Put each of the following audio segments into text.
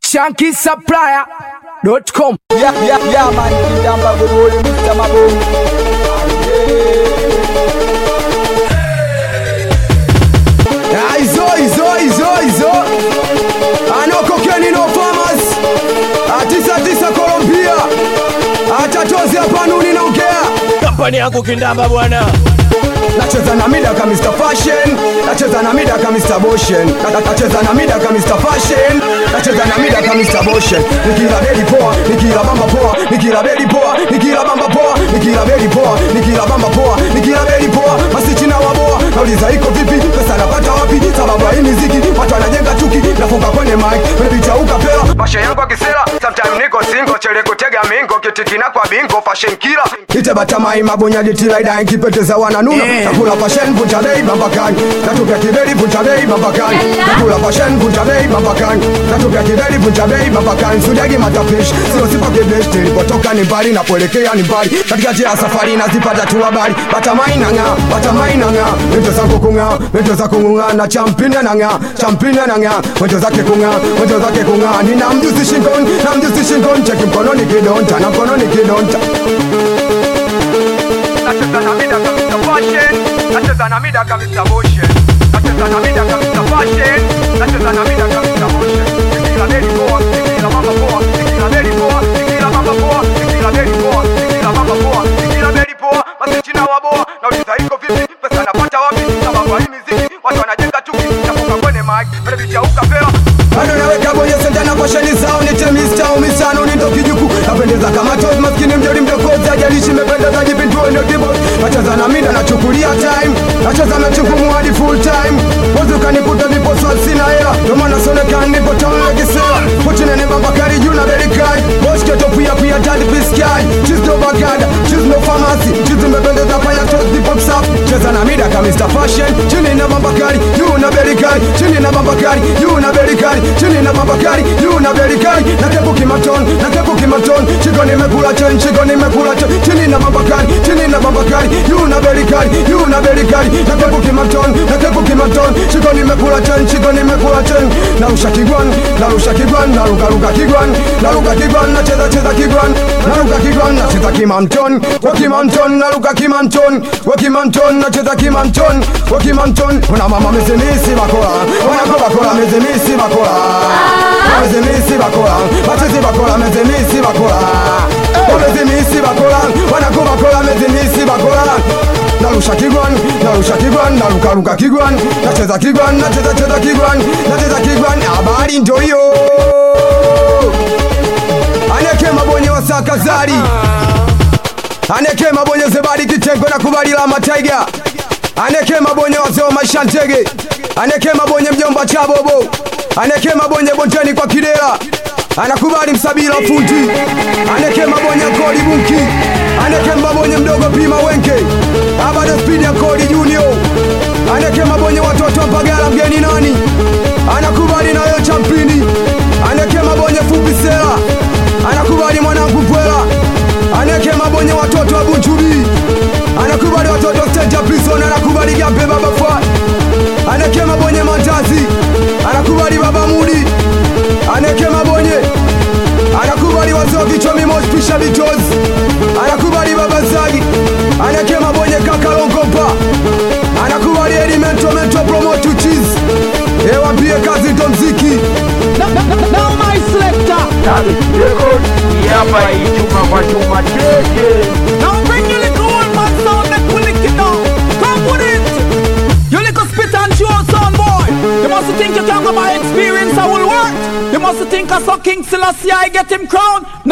ShankySupplier.com. Yeah, man, Kidamba Gobole, Mr. Mabo. Izo. Anoko Kenny no farmers. Tisa Colombia. Atatozi hapa nuni naongea. Kampani yangu Kindamba bwana. Nacheza na mida kama Mr. Fashion. Nacheza na mida kama Mr. Motion. Nacheza na mida kama Mr. Fashion. Nacheza na mida kama Mr. Motion. Nikila beli poa, nikila bamba poa, nikila beli poa, nikila bamba poa, nikila beli poa, nikila bamba poa, nikila beli poa. Masichina waboa, nauliza iko vipi? Pesa napata wapi? Sababu ya hii muziki, watu wanajenga chuki, nafunga kwenye mic, unapicha ukapela. Masha yangu akisela, sometime niko single, chele kutega mingo, kitikina kwa bingo, fashion killer. Itebata mai mabonya ditila ida nkipeteza wananuna. Nakula fashion vunja bei mambakani. Natupia kibeli vunja bei mambakani. Nakula fashion vunja bei mambakani. Natupia kibeli vunja bei mambakani. Sujagi matapishi, sio sipa kibeshi. Nilipotoka ni mbali na kuelekea ni mbali. Katikati ya safari nazipata tu habari. Batamai nanga. Wento zako kunga, wento zako kunga na champina nanga. Wento zake kunga. Nina mjusi shingoni, cheki mkononi kidonta, na mkononi kidonta. Nacheza na mida kama Mr. Fashion. Nacheza na mida kama Mr. Motion. Nacheza na mida kama Mr. Fashion. Nacheza na mida kama Mr. Motion. Nikila beli poa, nikila mama poa, nikila beli poa, nikila mama poa, nikila beli poa, nikila mama poa, nikila beli poa. Masichina waboa, nauliza iko vipi? Pesa napata wapi? Sababu ya hii muziki, watu wanajenga chuki, nafunga kwenye mic, unapicha ukapela. Bado naweka bonye senta na fasheni zao. Nite Mr. Umisano ni ndo kijuku. Napendeza kama tozi maskini mjori mdokozi. Ajalishi mependeza jipintuwe ndo keyboard. Nacheza na mida nachukulia time. Nacheza na chukumu hadi full time. Wazi ukanikuta nipo swal sina hela. Ndomana sonekani nipo town like sela. Pochine ni mambakari juu na berikai. Boske topia tadi piskai. Cheese no bagada, cheese no pharmacy. Cheese mependeza paya tozi nipo msafi. Cheza na mida kama Mr. Fashion. Chini na mambakari, juu na berikai. Chini na mambakari, juu na berikai. Chini na mabakari, yu na berikari. Na kepu kimaton, Chiko nimekula chen, Chini na mabakari, yu na berikari. Na kepu kimaton, Chiko nimekula chen. Narusha kigwan, naruka kigwan. Nacheza kigwan, naruka kigwan. Nacheza kimamton, naruka kimamton. Nacheza kimamton. Una mama mezemisi bakola. Bakola mezemisi bakola. Mezemisi bakola. Machezi bakola mezemisi bakola. Mezemisi bakola. Wanakuba kola mezemisi bakola. Narusha kigwan, naruka kigwan. Nacheza kigwan. Habari ndo hiyo. Aneke mabonye wasaka zari. Aneke mabonye zebadi kitengo na kubali la mataiga. Aneke mabonye wazee wa maisha ntege. Aneke mabonye mjomba chabobo. Aneke mabonye bonteni kwa kidela. Anakubali msabila fundi. Aneke mabonye kodi bunki. Aneke mabonye mdogo pima wenke. Abado speed ya kodi junior. Aneke mabonye watoto mpagala mgeni nani. Anakubali na yo champini. Aneke mabonye fupi sela. Anakubali mwanangu kwela. Aneke mabonye watoto wa bunchuri. Anakubali watoto stage ya prison. Anakubali gampe baba fa. Aneke mabonye mandazi. Anakubali baba mudi. Aneke mabonye. Anakubali wazogi chomi mospisha bitos. Anakubali baba zagi. Aneke mabonye kaka longopa. Anakubali elemento promote cheese. Ewa pie kazi ndo mziki. Now my selector. Yapa ichuma kwa chuma cheche. Now bring your little old man sound that will lick it down. Come with it. You little spit and chew sound boy. You must think you can go by experience I will work. You must think I saw King Selassie I get him crowned. No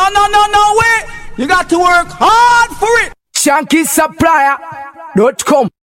way. You got to work hard for it. ShankySupplier.com.